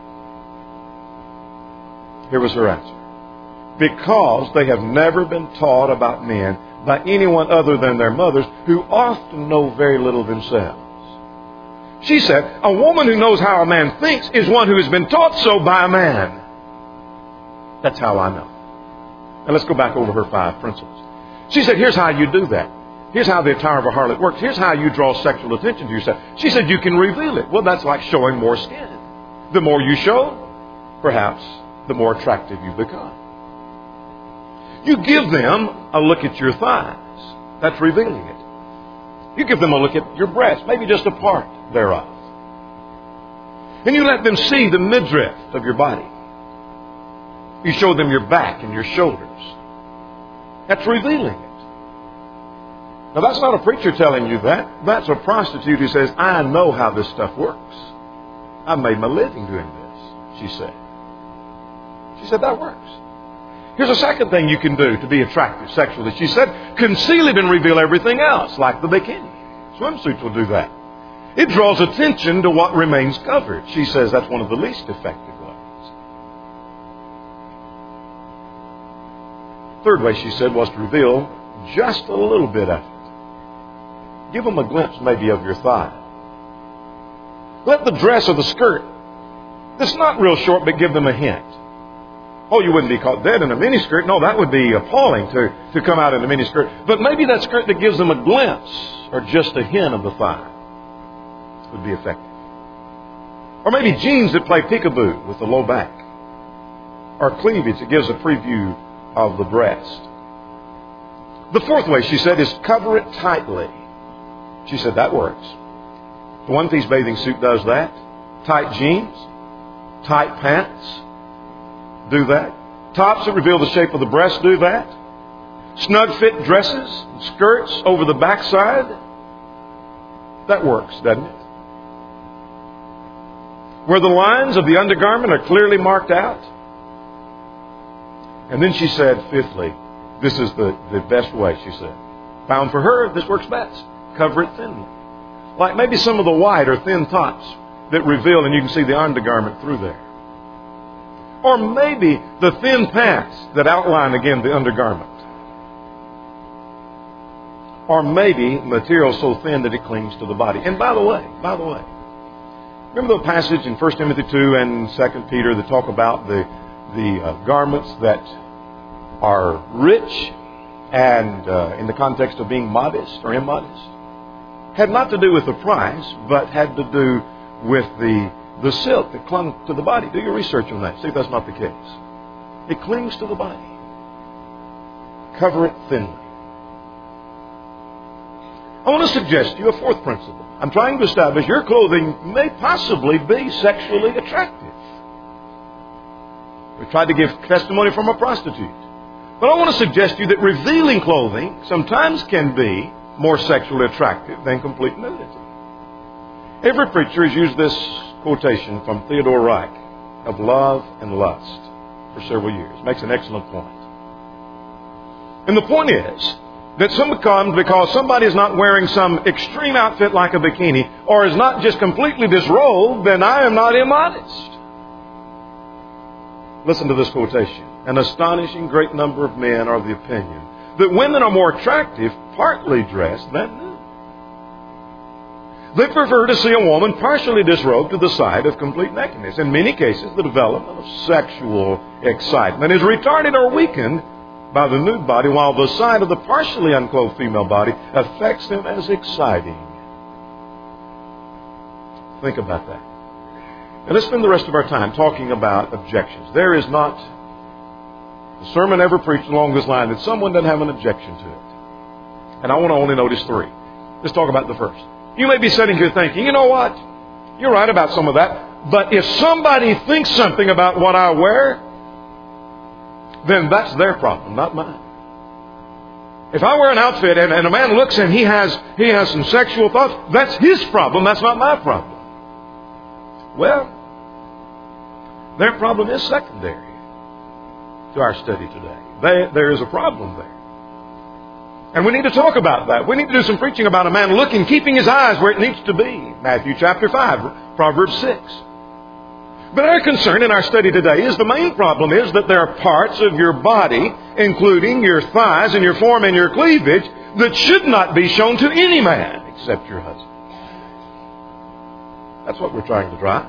Here was her answer. Because they have never been taught about men by anyone other than their mothers, who often know very little themselves. She said, a woman who knows how a man thinks is one who has been taught so by a man. That's how I know. Now let's go back over her five principles. She said, here's how you do that. Here's how the attire of a harlot works. Here's how you draw sexual attention to yourself. She said, you can reveal it. Well, that's like showing more skin. The more you show, perhaps the more attractive you become. You give them a look at your thighs. That's revealing it. You give them a look at your breasts, maybe just a part thereof. And you let them see the midriff of your body. You show them your back and your shoulders. That's revealing it. Now, that's not a preacher telling you that. That's a prostitute who says, I know how this stuff works. I made my living doing this, she said. She said, that works. Here's a second thing you can do to be attractive sexually. She said, conceal it and reveal everything else, like the bikini. Swimsuits will do that. It draws attention to what remains covered. She says that's one of the least effective ways. Third way, she said, was to reveal just a little bit of it. Give them a glimpse maybe of your thigh. Let the dress or the skirt that's not real short, but give them a hint. Oh, you wouldn't be caught dead in a miniskirt. No, that would be appalling to, to come out in a miniskirt. But maybe that skirt that gives them a glimpse or just a hint of the thigh would be effective. Or maybe jeans that play peekaboo with the low back. Or cleavage that gives a preview of the breast. The fourth way, she said, is cover it tightly. She said that works. The one-piece bathing suit does that. Tight jeans, tight pants do that. Tops that reveal the shape of the breast do that. Snug fit dresses, skirts over the backside. That works, doesn't it? Where the lines of the undergarment are clearly marked out. And then she said, fifthly, this is the, the best way, she said. Found for her, this works best. Cover it thinly. Like maybe some of the white or thin tops that reveal and you can see the undergarment through there. Or maybe the thin pants that outline again the undergarment. Or maybe material so thin that it clings to the body. And by the way, by the way, remember the passage in First Timothy two and Second Peter that talk about the, the uh, garments that are rich and uh, in the context of being modest or immodest? Had not to do with the price, but had to do with the The silk that clung to the body. Do your research on that. See if that's not the case. It clings to the body. Cover it thinly. I want to suggest to you a fourth principle. I'm trying to establish your clothing may possibly be sexually attractive. We tried to give testimony from a prostitute. But I want to suggest to you that revealing clothing sometimes can be more sexually attractive than complete nudity. Every preacher has used this quotation from Theodore Reich of Love and Lust for several years. Makes an excellent point. And the point is that sometimes because somebody is not wearing some extreme outfit like a bikini or is not just completely disrobed, then I am not immodest. Listen to this quotation. An astonishing great number of men are of the opinion that women are more attractive partly dressed than nude. They prefer to see a woman partially disrobed to the side of complete nakedness. In many cases, the development of sexual excitement is retarded or weakened by the nude body, while the sight of the partially unclothed female body affects them as exciting. Think about that. And let's spend the rest of our time talking about objections. There is not a sermon ever preached along this line that someone doesn't have an objection to it. And I want to only notice three. Let's talk about the first. You may be sitting here thinking, you know what? You're right about some of that. But if somebody thinks something about what I wear, then that's their problem, not mine. If I wear an outfit and, and a man looks and he has he has some sexual thoughts, that's his problem. That's not my problem. Well, their problem is secondary to our study today. They, there is a problem there. And we need to talk about that. We need to do some preaching about a man looking, keeping his eyes where it needs to be. Matthew chapter five, Proverbs six. But our concern in our study today is the main problem is that there are parts of your body, including your thighs and your form and your cleavage, that should not be shown to any man except your husband. That's what we're trying to drive.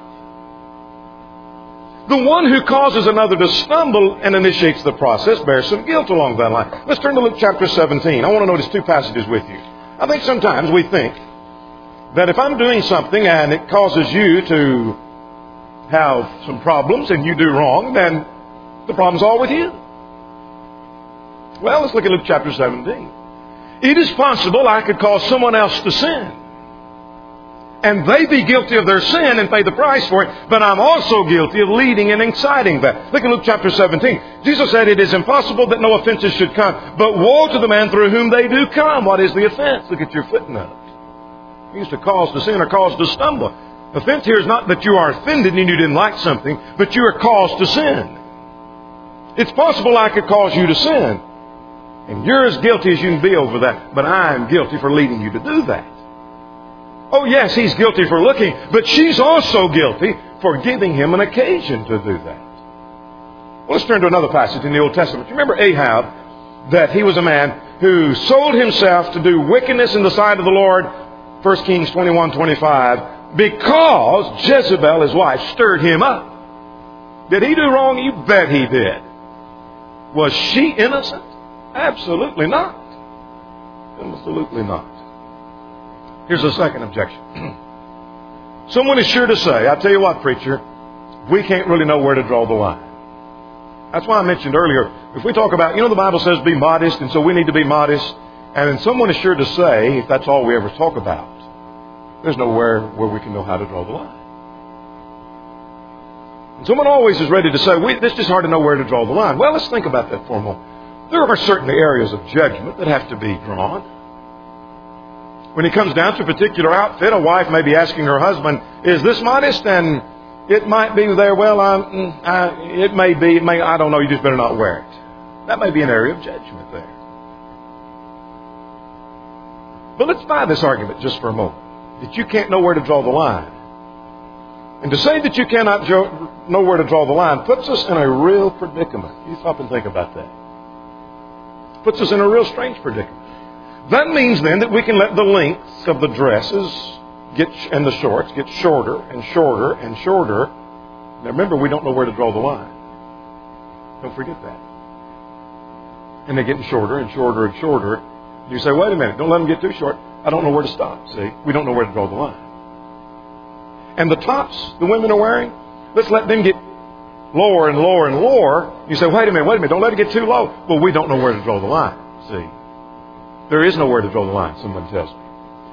The one who causes another to stumble and initiates the process bears some guilt along that line. Let's turn to Luke chapter seventeen. I want to notice two passages with you. I think sometimes we think that if I'm doing something and it causes you to have some problems and you do wrong, then the problem's all with you. Well, let's look at Luke chapter seventeen. It is possible I could cause someone else to sin, and they be guilty of their sin and pay the price for it, but I'm also guilty of leading and inciting that. Look at Luke chapter seventeen. Jesus said it is impossible that no offenses should come, but woe to the man through whom they do come. What is the offense? Look at your footnote. It used to cause to sin or cause to stumble. Offense here is not that you are offended and you didn't like something, but you are caused to sin. It's possible I could cause you to sin, and you're as guilty as you can be over that, but I'm guilty for leading you to do that. Oh yes, he's guilty for looking, but she's also guilty for giving him an occasion to do that. Well, let's turn to another passage in the Old Testament. You remember Ahab, that he was a man who sold himself to do wickedness in the sight of the Lord, First Kings twenty-one twenty-five, because Jezebel, his wife, stirred him up. Did he do wrong? You bet he did. Was she innocent? Absolutely not. Absolutely not. Here's the second objection. Someone is sure to say, I tell you what, preacher, we can't really know where to draw the line. That's why I mentioned earlier, if we talk about, you know, the Bible says be modest, and so we need to be modest. And then someone is sure to say, if that's all we ever talk about, there's nowhere where we can know how to draw the line. And someone always is ready to say, we, it's just hard to know where to draw the line. Well, let's think about that for a moment. There are certainly areas of judgment that have to be drawn. When it comes down to a particular outfit, a wife may be asking her husband, is this modest? And it might be there, well, I, I, it may be, it may, I don't know, you just better not wear it. That may be an area of judgment there. But let's buy this argument just for a moment, that you can't know where to draw the line. And to say that you cannot jo- know where to draw the line puts us in a real predicament. You stop and think about that. Puts us in a real strange predicament. That means then that we can let the length of the dresses get and the shorts get shorter and shorter and shorter. Now remember, we don't know where to draw the line. Don't forget that. And they're getting shorter and shorter and shorter. You say, wait a minute, don't let them get too short. I don't know where to stop. See, we don't know where to draw the line. And the tops the women are wearing, let's let them get lower and lower and lower. You say, wait a minute, wait a minute, don't let it get too low. Well, we don't know where to draw the line. See, there is nowhere to draw the line, someone tells me.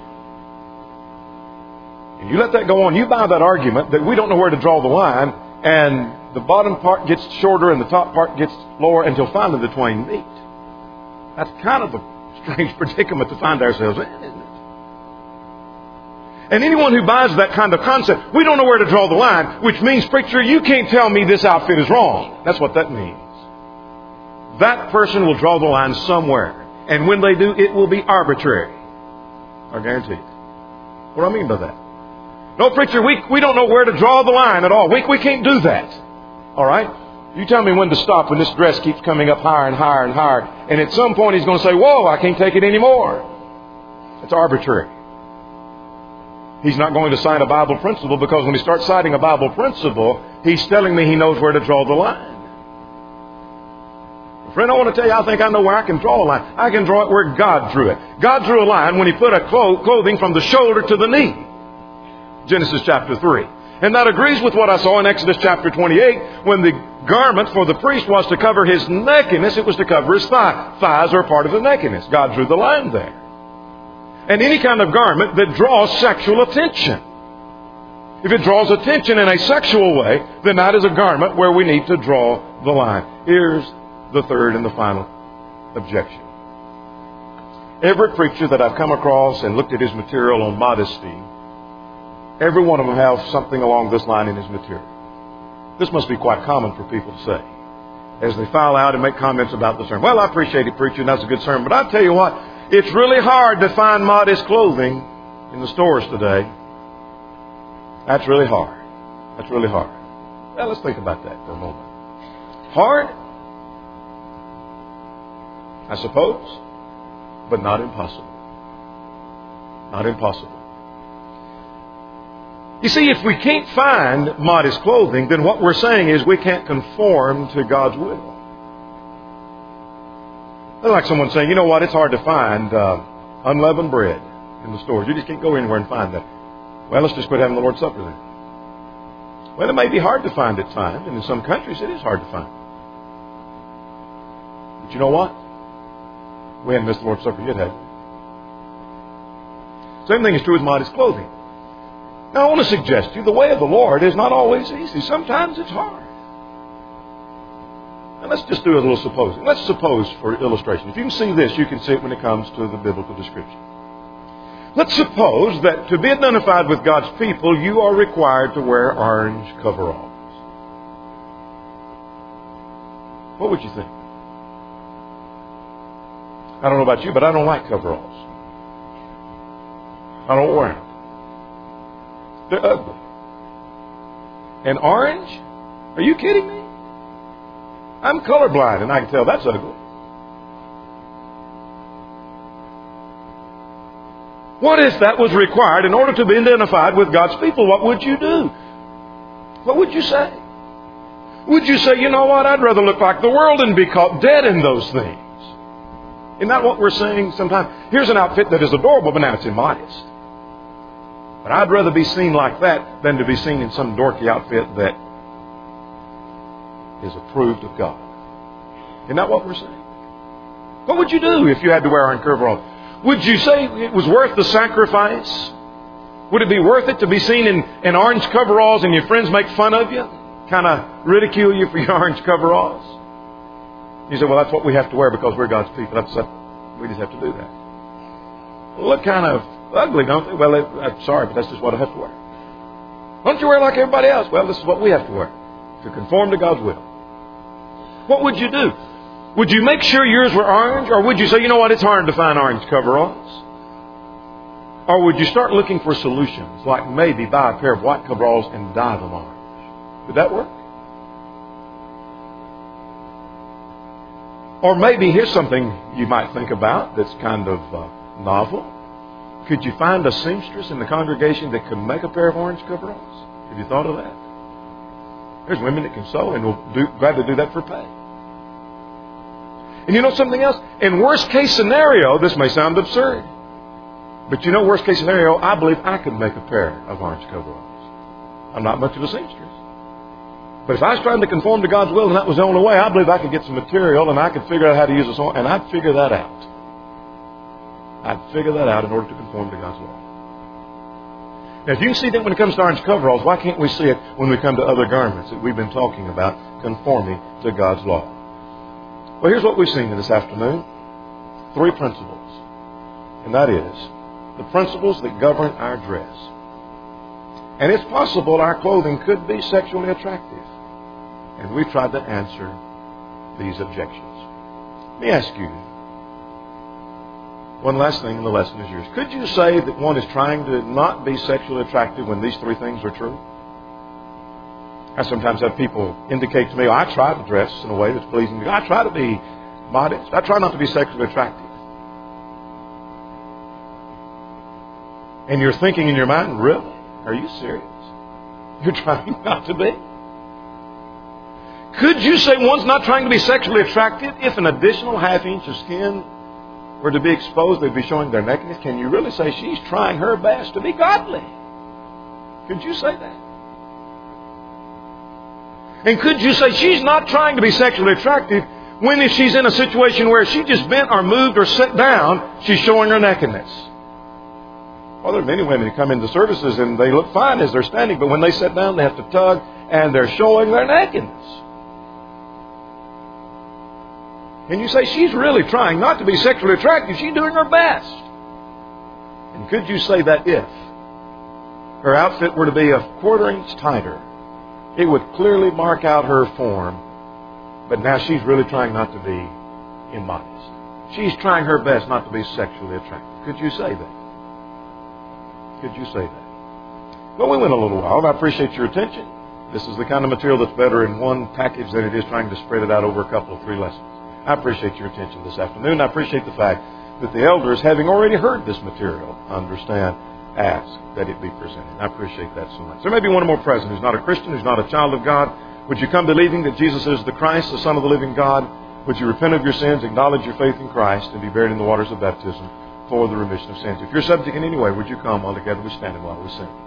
And you let that go on. You buy that argument that we don't know where to draw the line, and the bottom part gets shorter and the top part gets lower until finally the twain meet. That's kind of a strange predicament to find ourselves in, isn't it? And anyone who buys that kind of concept, we don't know where to draw the line, which means, preacher, you can't tell me this outfit is wrong. That's what that means. That person will draw the line somewhere. And when they do, it will be arbitrary. I guarantee it. What do I mean by that? No, preacher, we, we don't know where to draw the line at all. We, we can't do that. All right? You tell me when to stop when this dress keeps coming up higher and higher and higher. And at some point he's going to say, whoa, I can't take it anymore. It's arbitrary. He's not going to cite a Bible principle, because when he starts citing a Bible principle, he's telling me he knows where to draw the line. Friend, I want to tell you, I think I know where I can draw a line. I can draw it where God drew it. God drew a line when He put a clothing from the shoulder to the knee. Genesis chapter three. And that agrees with what I saw in Exodus chapter twenty-eight, when the garment for the priest was to cover his nakedness, it was to cover his thigh. Thighs are part of the nakedness. God drew the line there. And any kind of garment that draws sexual attention. If it draws attention in a sexual way, then that is a garment where we need to draw the line. Here's the third and the final objection. Every preacher that I've come across and looked at his material on modesty, every one of them has something along this line in his material. This must be quite common for people to say as they file out and make comments about the sermon. Well, I appreciate it, preacher, and that's a good sermon. But I tell you what, it's really hard to find modest clothing in the stores today. That's really hard. That's really hard. Well, let's think about that for a moment. Hard? I suppose, but not impossible. Not impossible. You see, if we can't find modest clothing, then what we're saying is we can't conform to God's will. It's like someone saying, you know what, it's hard to find uh, unleavened bread in the stores. You just can't go anywhere and find that. Well, let's just quit having the Lord's Supper then. Well, it may be hard to find at times, and in some countries it is hard to find. But you know what? We haven't missed the Lord's Supper yet, have we? Same thing is true with modest clothing. Now, I want to suggest to you, the way of the Lord is not always easy. Sometimes it's hard. And let's just do a little supposing. Let's suppose, for illustration, if you can see this, you can see it when it comes to the biblical description. Let's suppose that to be identified with God's people, you are required to wear orange coveralls. What would you think? I don't know about you, but I don't like coveralls. I don't wear them. They're ugly. And orange? Are you kidding me? I'm colorblind, and I can tell that's ugly. What if that was required in order to be identified with God's people? What would you do? What would you say? Would you say, you know what, I'd rather look like the world and be caught dead in those things? Isn't that what we're saying sometimes? Here's an outfit that is adorable, but now it's immodest. But I'd rather be seen like that than to be seen in some dorky outfit that is approved of God. Isn't that what we're saying? What would you do if you had to wear orange coveralls? Would you say it was worth the sacrifice? Would it be worth it to be seen in, in orange coveralls and your friends make fun of you? Kind of ridicule you for your orange coveralls? You say, well, that's what we have to wear because we're God's people. That's, that, we just have to do that. Well, look kind of ugly, don't they? Well, it, I'm sorry, but that's just what I have to wear. Don't you wear like everybody else? Well, this is what we have to wear to conform to God's will. What would you do? Would you make sure yours were orange? Or would you say, you know what, it's hard to find orange coveralls? Or would you start looking for solutions, like maybe buy a pair of white coveralls and dye them orange? Would that work? Or maybe here's something you might think about that's kind of uh, novel. Could you find a seamstress in the congregation that could make a pair of orange coveralls? Have you thought of that? There's women that can sew and will do, gladly do that for pay. And you know something else? In worst case scenario, this may sound absurd, but you know, worst case scenario, I believe I could make a pair of orange coveralls. I'm not much of a seamstress. But if I was trying to conform to God's will and that was the only way, I believe I could get some material and I could figure out how to use this, and I'd figure that out. I'd figure that out in order to conform to God's law. Now, if you can see that when it comes to orange coveralls, why can't we see it when we come to other garments that we've been talking about conforming to God's law? Well, here's what we've seen this afternoon. Three principles. And that is the principles that govern our dress. And it's possible our clothing could be sexually attractive. And we've tried to answer these objections. Let me ask you one last thing, and the lesson is yours. Could you say that one is trying to not be sexually attractive when these three things are true? I sometimes have people indicate to me, oh, I try to dress in a way that's pleasing to God. I try to be modest. I try not to be sexually attractive. And you're thinking in your mind, really? Are you serious? You're trying not to be? Could you say one's not trying to be sexually attractive if an additional half inch of skin were to be exposed, they'd be showing their nakedness? Can you really say she's trying her best to be godly? Could you say that? And could you say she's not trying to be sexually attractive when if she's in a situation where she just bent or moved or sat down, she's showing her nakedness? Well, there are many women who come into services and they look fine as they're standing, but when they sit down, they have to tug and they're showing their nakedness. And you say she's really trying not to be sexually attractive. She's doing her best. And could you say that if her outfit were to be a quarter inch tighter, it would clearly mark out her form, but now she's really trying not to be immodest? she's trying her best not to be sexually attractive. Could you say that? Could you say that? Well, we went a little while. I appreciate your attention. This is the kind of material that's better in one package than it is trying to spread it out over a couple of three lessons. I appreciate your attention this afternoon. I appreciate the fact that the elders, having already heard this material, understand, ask that it be presented. I appreciate that so much. There may be one more present who's not a Christian, who's not a child of God. Would you come believing that Jesus is the Christ, the Son of the living God? Would you repent of your sins, acknowledge your faith in Christ, and be buried in the waters of baptism for the remission of sins? If you're subject in any way, would you come while together we stand and while we sing?